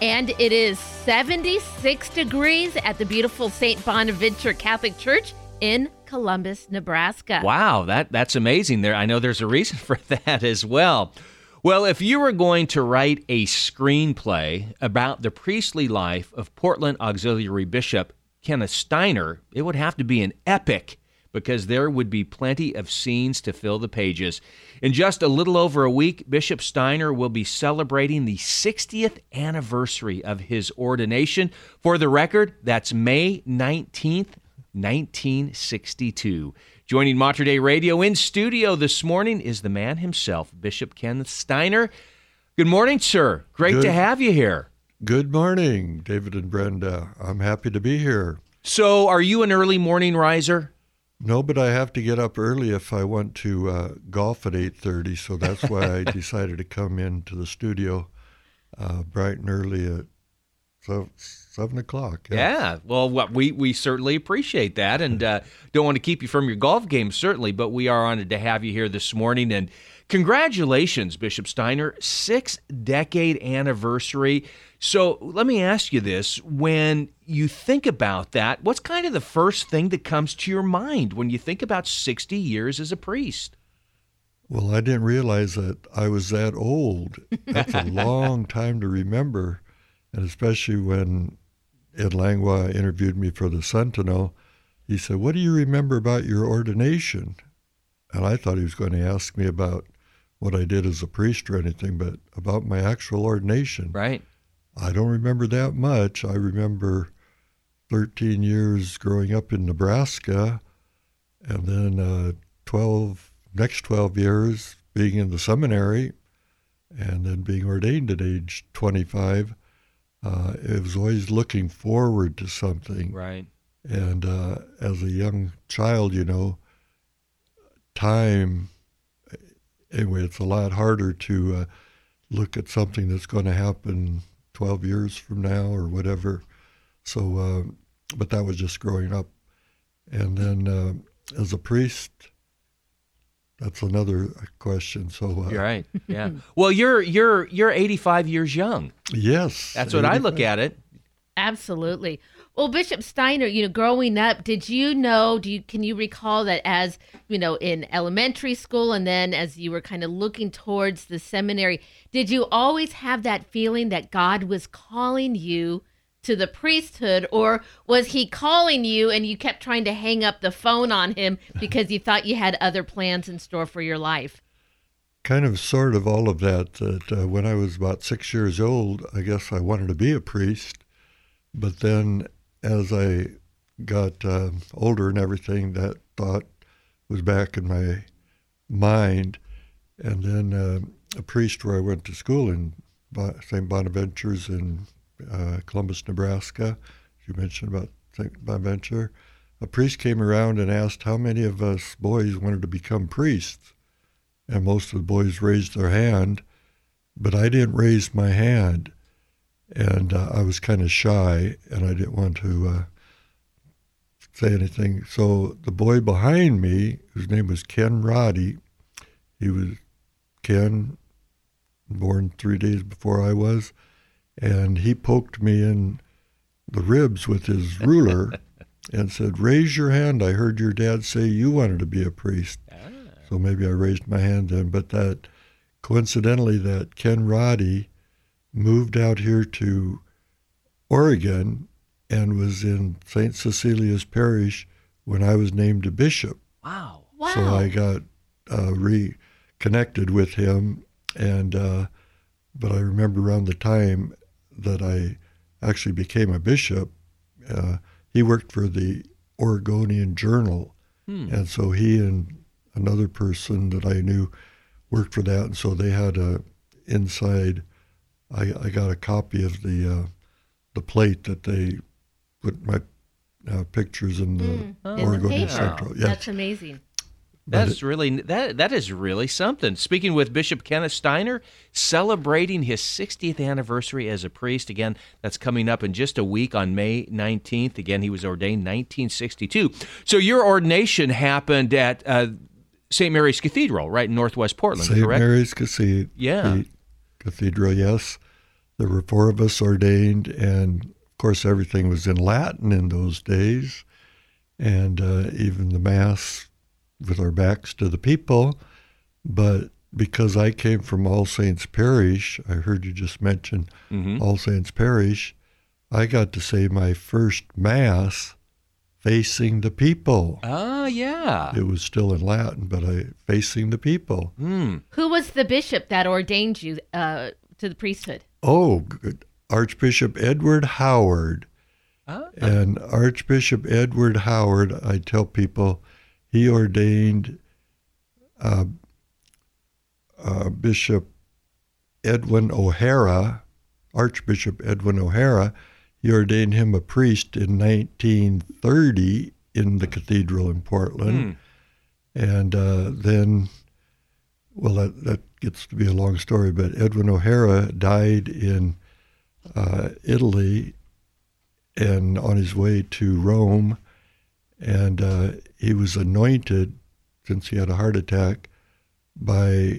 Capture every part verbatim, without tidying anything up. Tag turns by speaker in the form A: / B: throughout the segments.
A: And it is seventy-six degrees at the beautiful Saint Bonaventure Catholic Church in Columbus, Nebraska.
B: Wow, that that's amazing. There, I know there's a reason for that as well. Well, if you were going to write a screenplay about the priestly life of Portland Auxiliary Bishop Kenneth Steiner, it would have to be an epic, because there would be plenty of scenes to fill the pages. In just a little over a week, Bishop Steiner will be celebrating the sixtieth anniversary of his ordination. For the record, that's May nineteenth, nineteen sixty-two. Joining Mater Dei Radio in studio this morning is the man himself, Bishop Kenneth Steiner. Good morning, sir. Great
C: Good.
B: to have you here.
C: Good morning, David and Brenda. I'm happy to be here.
B: So, are you an early morning riser?
C: No, but I have to get up early if I want to uh, golf at eight thirty, so that's why I decided to come into the studio uh, bright and early at so, seven o'clock.
B: Yeah,
C: Yeah.
B: well, what we, we certainly appreciate that, and uh, don't want to keep you from your golf game, certainly, but we are honored to have you here this morning. And congratulations, Bishop Steiner, six-decade anniversary. So let me ask you this. When you think about that, what's kind of the first thing that comes to your mind when you think about sixty years as a priest?
C: Well, I didn't realize that I was that old. That's a long time to remember, and especially when Ed Langlois interviewed me for the Sentinel, he said, "What do you remember about your ordination?" And I thought he was going to ask me about what I did as a priest or anything, but about my actual ordination.
B: Right.
C: I don't remember that much. I remember thirteen years growing up in Nebraska, and then uh, twelve, next twelve years being in the seminary, and then being ordained at age twenty-five. Uh, it was always looking forward to something.
B: Right.
C: And uh, as a young child, you know, time, anyway, it's a lot harder to uh, look at something that's going to happen twelve years from now or whatever. So, uh, but that was just growing up. And then uh, as a priest, that's another question. So, uh,
B: You're right. Yeah. Well, you're you're you're eighty-five years young.
C: Yes.
B: That's what I look at it.
A: Absolutely. Well, Bishop Steiner, you know, growing up, did you know, do you can you recall that as, you know, in elementary school and then as you were kind of looking towards the seminary, did you always have that feeling that God was calling you to the priesthood, or was he calling you and you kept trying to hang up the phone on him because you thought you had other plans in store for your life?
C: Kind of, sort of all of that. That uh, when I was about six years old, I guess I wanted to be a priest. But then as I got uh, older and everything, that thought was back in my mind. And then uh, a priest where I went to school in Saint Bonaventure's in uh, Columbus, Nebraska, you mentioned about Saint Bonaventure, a priest came around and asked how many of us boys wanted to become priests. And most of the boys raised their hand, but I didn't raise my hand. And uh, I was kind of shy, and I didn't want to uh, say anything. So the boy behind me, whose name was Ken Roddy, he was Ken, born three days before I was, and he poked me in the ribs with his ruler and said, "Raise your hand. I heard your dad say you wanted to be a priest." Ah. So maybe I raised my hand then, but that coincidentally, that Ken Roddy moved out here to Oregon and was in Saint Cecilia's Parish when I was named a bishop.
B: Wow.
A: Wow.
C: So I got uh, reconnected with him, and uh, but I remember around the time that I actually became a bishop, uh, he worked for the Oregonian Journal, hmm. and so he and another person that I knew worked for that, and so they had a inside. I, I got a copy of the uh, the plate that they put my uh, pictures in the
A: mm. oh,
C: Oregonian
A: the
C: Central. Yes.
A: That's amazing.
B: That's really that that is really something. Speaking with Bishop Kenneth Steiner, celebrating his sixtieth anniversary as a priest. Again, that's coming up in just a week on May nineteenth. Again, he was ordained nineteen sixty-two. So your ordination happened at uh, Saint Mary's Cathedral, right in Northwest Portland,
C: Saint
B: correct?
C: Mary's Cathedral.
B: Yeah.
C: Cathedral, yes. there were four of us ordained, and of course everything was in Latin in those days, and uh, even the Mass with our backs to the people. But because I came from All Saints Parish, I heard you just mention mm-hmm. All Saints Parish, I got to say my first Mass facing the people.
B: Ah, yeah.
C: It was still in Latin, but I facing the people.
B: Mm.
A: Who was the bishop that ordained you uh, to the priesthood?
C: Oh, good. Archbishop Edward Howard.
B: Ah.
C: And Archbishop Edward Howard, I tell people, he ordained uh, uh, Bishop Edwin O'Hara, Archbishop Edwin O'Hara. He ordained him a priest in nineteen thirty in the cathedral in Portland. Mm. And uh, then, well, that, that gets to be a long story, but Edwin O'Hara died in uh, Italy and on his way to Rome. And uh, he was anointed, since he had a heart attack, by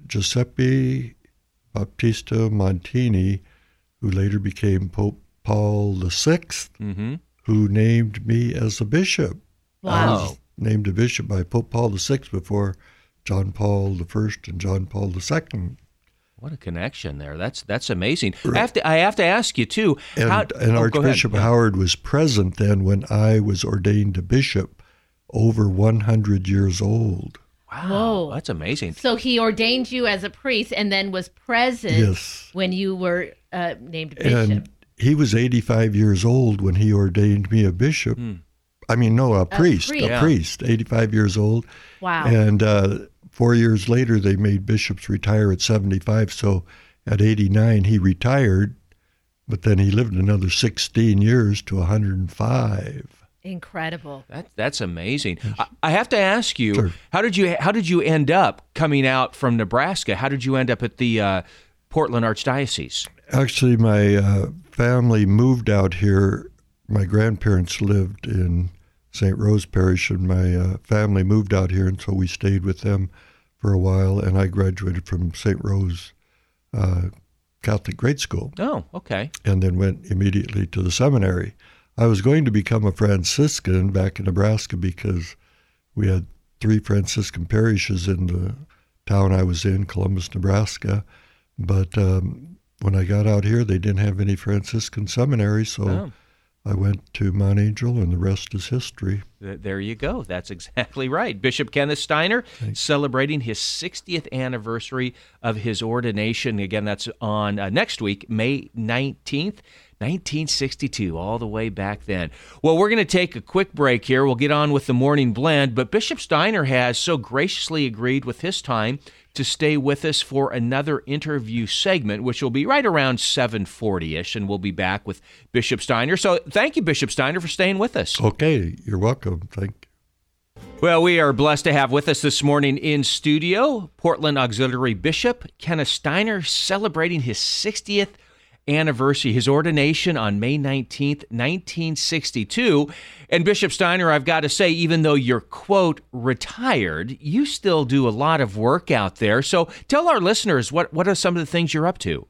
C: Giuseppe Battista Montini, who later became Pope Paul the Sixth, mm-hmm. who named me as a bishop.
A: Wow.
C: I was named a bishop by Pope Paul the Sixth before John Paul the First and John Paul the Second.
B: What a connection there. That's that's amazing.
C: Right.
B: I, have to, I have to ask you, too.
C: And,
B: how,
C: and
B: oh,
C: Archbishop Howard was present then when I was ordained a bishop, over one hundred years old.
B: Wow,
A: Whoa.
B: That's amazing.
A: So he ordained you as a priest and then was present
C: yes.
A: when you were uh, named bishop.
C: And he was eighty-five years old when he ordained me a bishop. Mm. I mean, no, a priest, a priest,
A: yeah.
C: a priest eighty-five years old.
A: Wow.
C: And uh, four years later, they made bishops retire at seventy-five. So at eighty-nine, he retired, but then he lived another sixteen years to one hundred five.
A: Incredible.
B: That, that's amazing. I, I have to ask you,
C: sure.
B: how did you how did you end up coming out from Nebraska? How did you end up at the uh, Portland Archdiocese?
C: Actually, my uh, family moved out here. My grandparents lived in Saint Rose Parish, and my uh, family moved out here, and so we stayed with them for a while, and I graduated from Saint Rose uh, Catholic Grade School.
B: Oh, okay.
C: And then went immediately to the seminary. I was going to become a Franciscan back in Nebraska because we had three Franciscan parishes in the town I was in, Columbus, Nebraska. But um, when I got out here, they didn't have any Franciscan seminary, so oh. I went to Mount Angel, and the rest is history.
B: There you go. That's exactly right. Bishop Kenneth Steiner Thanks. Celebrating his sixtieth anniversary of his ordination. Again, that's on uh, next week, May nineteenth. nineteen sixty-two, all the way back then. Well, we're going to take a quick break here. We'll get on with the morning blend, but Bishop Steiner has so graciously agreed with his time to stay with us for another interview segment, which will be right around seven forty-ish, and we'll be back with Bishop Steiner. So thank you, Bishop Steiner, for staying with us.
C: Okay, you're welcome. Thank you.
B: Well, we are blessed to have with us this morning in studio Portland Auxiliary Bishop Kenneth Steiner, celebrating his sixtieth anniversary, his ordination on May nineteenth, nineteen sixty-two. And Bishop Steiner, I've got to say, even though you're, quote, retired, you still do a lot of work out there. So tell our listeners, what, what are some of the things you're up to?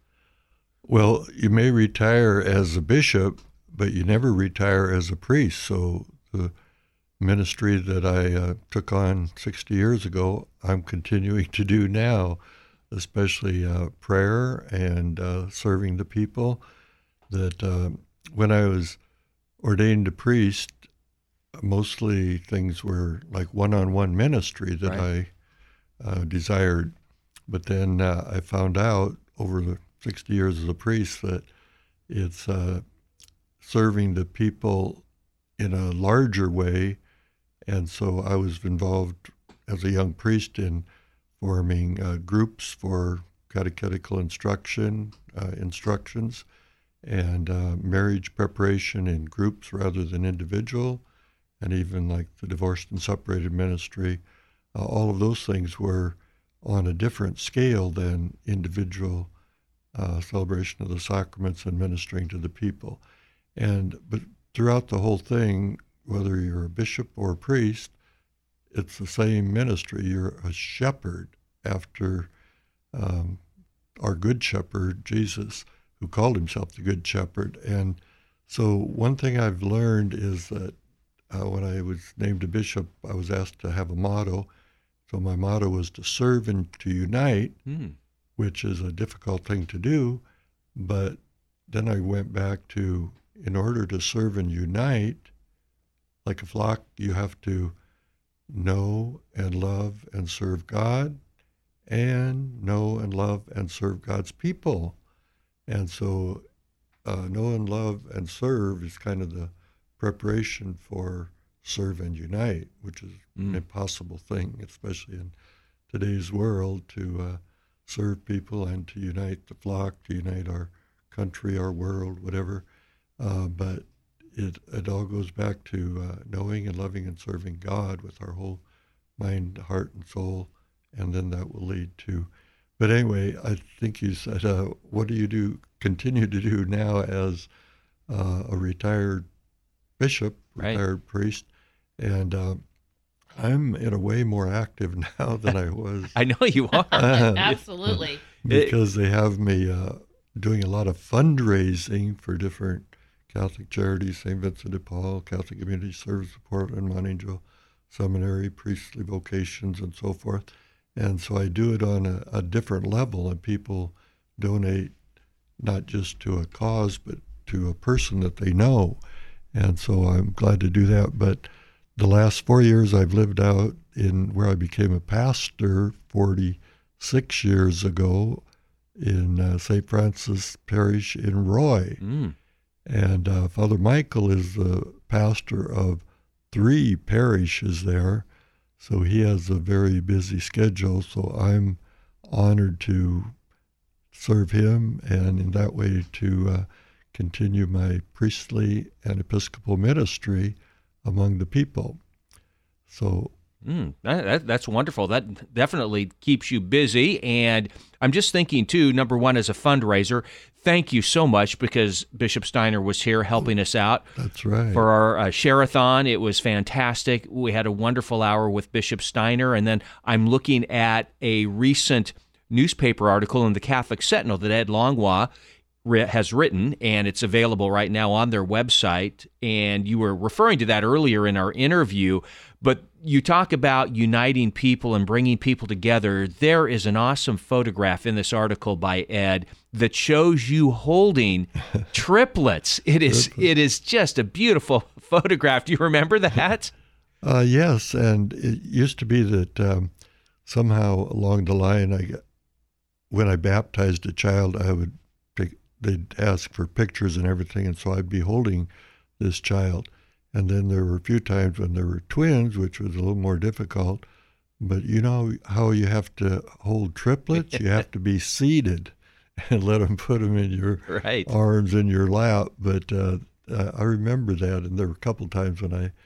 C: Well, you may retire as a bishop, but you never retire as a priest. So the ministry that I uh, took on sixty years ago, I'm continuing to do now, especially uh, prayer and uh, serving the people. That uh, when I was ordained a priest, mostly things were like one-on-one ministry that right. I uh, desired. But then uh, I found out over the sixty years as a priest that it's uh, serving the people in a larger way. And so I was involved as a young priest in forming uh, groups for catechetical instruction, uh, instructions, and uh, marriage preparation in groups rather than individual, and even like the divorced and separated ministry. Uh, all of those things were on a different scale than individual uh, celebration of the sacraments and ministering to the people. And but throughout the whole thing, whether you're a bishop or a priest, it's the same ministry. You're a shepherd after um, our good shepherd, Jesus, who called himself the Good Shepherd. And so one thing I've learned is that uh, when I was named a bishop, I was asked to have a motto. So my motto was to serve and to unite, mm. which is a difficult thing to do. But then I went back to, in order to serve and unite, like a flock, you have to know and love and serve God, and know and love and serve God's people. And so uh, know and love and serve is kind of the preparation for serve and unite, which is mm. an impossible thing, especially in today's world, to uh, serve people and to unite the flock, to unite our country, our world, whatever. Uh, but it it all goes back to uh, knowing and loving and serving God with our whole mind, heart, and soul, and then that will lead to. But anyway, I think you said, uh, what do you do, continue to do now as uh, a retired bishop, retired right. priest? And uh, I'm in a way more active now than I was.
B: I know you are.
C: Uh,
A: Absolutely.
C: Because they have me uh, doing a lot of fundraising for different Catholic charities, Saint Vincent de Paul, Catholic Community Service of Portland, Mount Angel Seminary, priestly vocations, and so forth. And so I do it on a, a different level, and people donate not just to a cause, but to a person that they know. And so I'm glad to do that. But the last four years I've lived out in where I became a pastor forty-six years ago in uh, Saint Francis Parish in Roy. Mm. And uh, Father Michael is the pastor of three parishes there. So he has a very busy schedule. So I'm honored to serve him and in that way to uh, continue my priestly and episcopal ministry among the people. So
B: mm, that, that's wonderful. That definitely keeps you busy. And I'm just thinking, too, number one, as a fundraiser, thank you so much because Bishop Steiner was here helping us out.
C: That's right.
B: For our uh, Share-a-thon. It was fantastic. We had a wonderful hour with Bishop Steiner. And then I'm looking at a recent newspaper article in the Catholic Sentinel that Ed Langlois has written, and it's available right now on their website. And you were referring to that earlier in our interview, but you talk about uniting people and bringing people together. There is an awesome photograph in this article by Ed that shows you holding triplets. It is it is just a beautiful photograph. Do you remember that?
C: Uh, yes, and it used to be that um, somehow along the line, I got, when I baptized a child, I would they'd ask for pictures and everything, and so I'd be holding this child. And then there were a few times when there were twins, which was a little more difficult. But you know how you have to hold triplets? You have to be seated and let them put them in your
B: right.
C: arms in your lap. But uh, I remember that, and there were a couple times when I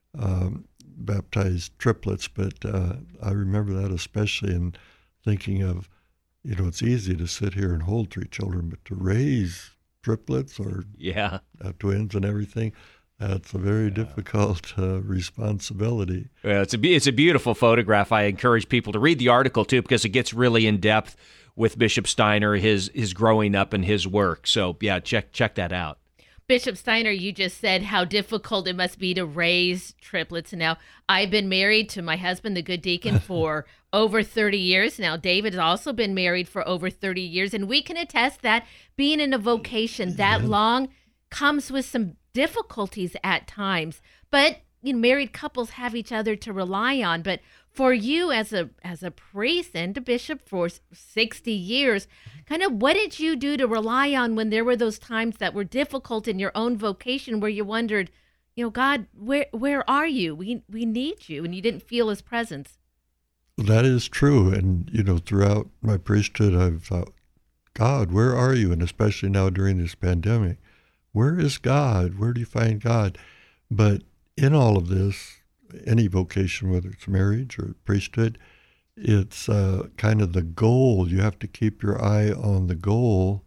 C: um, baptized triplets, but uh, I remember that especially in thinking of, you know, it's easy to sit here and hold three children, but to raise triplets or
B: yeah.
C: uh, twins and everything, that's a very yeah. difficult uh, responsibility.
B: Well, it's a, it's a beautiful photograph. I encourage people to read the article, too, because it gets really in-depth with Bishop Steiner, his his growing up and his work. So, yeah, check check that out.
A: Bishop Steiner, you just said how difficult it must be to raise triplets. Now, I've been married to my husband, the good deacon, for over thirty years. Now, David has also been married for over thirty years, and we can attest that being in a vocation that yeah. long comes with some difficulties at times. But, you know, married couples have each other to rely on. But for you as a as a priest and a bishop for sixty years, kind of what did you do to rely on when there were those times that were difficult in your own vocation where you wondered, you know, God, where where are you? We we need you, and you didn't feel his presence.
C: That is true. And, you know, throughout my priesthood, I've thought, God, where are you? And especially now during this pandemic, where is God? Where do you find God? But in all of this, any vocation, whether it's marriage or priesthood, it's uh, kind of the goal. You have to keep your eye on the goal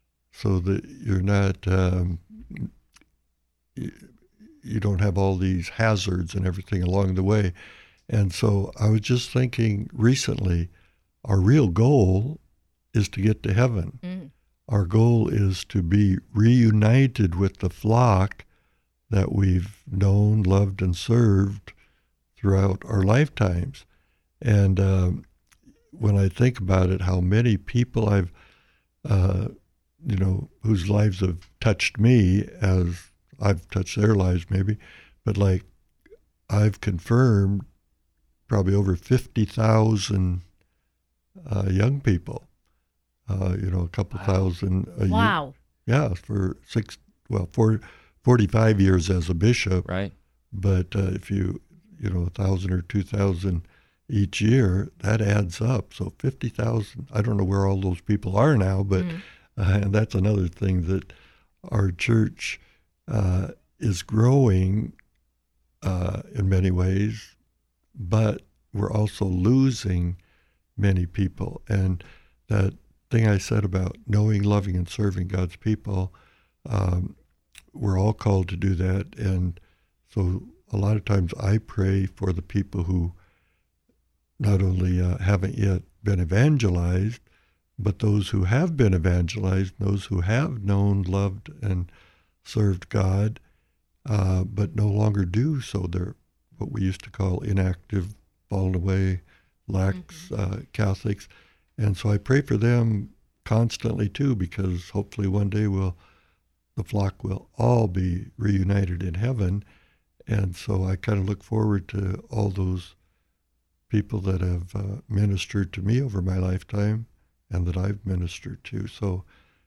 C: so that you're not, um, you, you don't have all these hazards and everything along the way. And so I was just thinking recently, our real goal is to get to heaven. Mm. our goal is to be reunited with the flock that we've known, loved, and served throughout our lifetimes. And um, when I think about it, how many people I've, uh, you know, whose lives have touched me as I've touched their lives maybe, but like I've confirmed probably over fifty thousand uh, young people, uh, you know, a couple
A: wow.
C: thousand a
A: wow.
C: year. Yeah, for six, well, four, forty-five years as a bishop.
B: Right.
C: But uh, if you, you know, a thousand or two thousand each year, that adds up. So fifty thousand, I don't know where all those people are now, but mm. uh, and that's another thing that our church uh, is growing uh, in many ways, but we're also losing many people. And that thing I said about knowing, loving, and serving God's people, um, we're all called to do that. And so a lot of times I pray for the people who not only uh, haven't yet been evangelized, but those who have been evangelized, those who have known, loved, and served God, uh, but no longer do so. They're what we used to call inactive, fallen away, lax mm-hmm. uh, Catholics. And so I pray for them constantly too, because hopefully one day we'll, the flock will all be reunited in heaven. And so I kind of look forward to all those people that have uh, ministered to me over my lifetime and that I've ministered to. So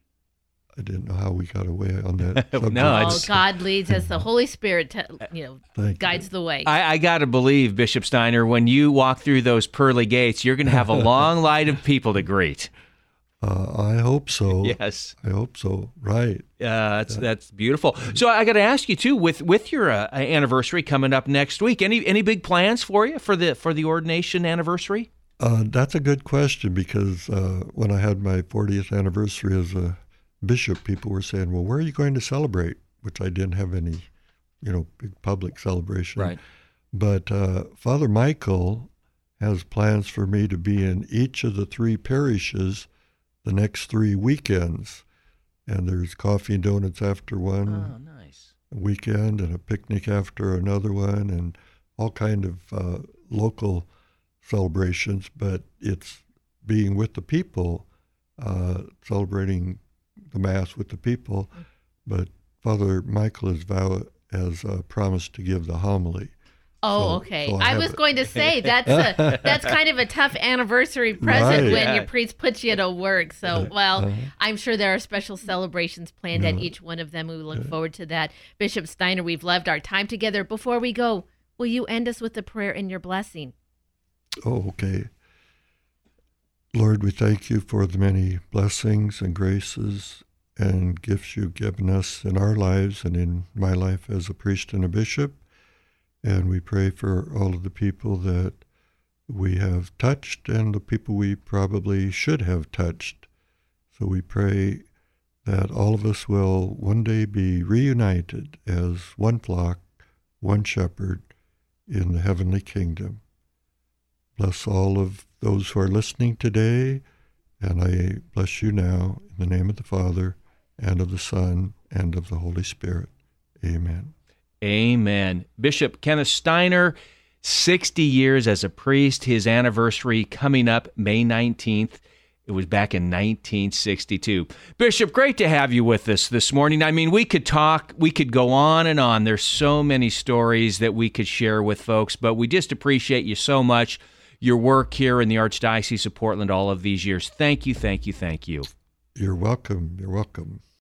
C: I didn't know how we got away on that.
B: no,
A: oh, God leads us. The Holy Spirit, te- you know,
C: Thank
A: guides
C: you.
A: the way.
B: I, I got to believe, Bishop Steiner, when you walk through those pearly gates, you're going to have a long line of people to greet.
C: Uh, I hope so.
B: Yes,
C: I hope so. Right.
B: Uh, that's yeah. that's beautiful. So I got to ask you too, with with your uh, anniversary coming up next week, any any big plans for you for the for the ordination anniversary?
C: Uh, that's a good question, because uh, when I had my fortieth anniversary as a bishop, people were saying, "Well, where are you going to celebrate?" Which I didn't have any, you know, big public celebration.
B: Right.
C: But uh, Father Michael has plans for me to be in each of the three parishes the next three weekends, and there's coffee and donuts after one
B: oh, nice.
C: weekend, and a picnic after another one, and all kind of uh, local celebrations. But it's being with the people, uh, celebrating the Mass with the people. But Father Michael has vowed, has uh, promised to give the homily.
A: Oh,
C: so,
A: okay.
C: so I,
A: I was
C: it.
A: going to say that's a, that's kind of a tough anniversary present
C: Right.
A: when
B: Yeah.
A: your priest puts you to work. So, well,
C: Uh-huh.
A: I'm sure there are special celebrations planned
C: Yeah.
A: at each one of them. We look forward to that. Bishop Steiner, we've loved our time together. Before we go, will you end us with a prayer and your blessing?
C: Oh, okay. Lord, we thank you for the many blessings and graces and gifts you've given us in our lives and in my life as a priest and a bishop. And we pray for all of the people that we have touched and the people we probably should have touched. So we pray that all of us will one day be reunited as one flock, one shepherd in the heavenly kingdom. Bless all of those who are listening today, and I bless you now in the name of the Father, and of the Son, and of the Holy Spirit. Amen.
B: Amen. Bishop Kenneth Steiner, sixty years as a priest, his anniversary coming up May nineteenth. It was back in nineteen sixty-two. Bishop, great to have you with us this morning. I mean, we could talk, we could go on and on. There's so many stories that we could share with folks, but we just appreciate you so much, your work here in the Archdiocese of Portland all of these years. Thank you, thank you, thank you.
C: You're welcome. You're welcome.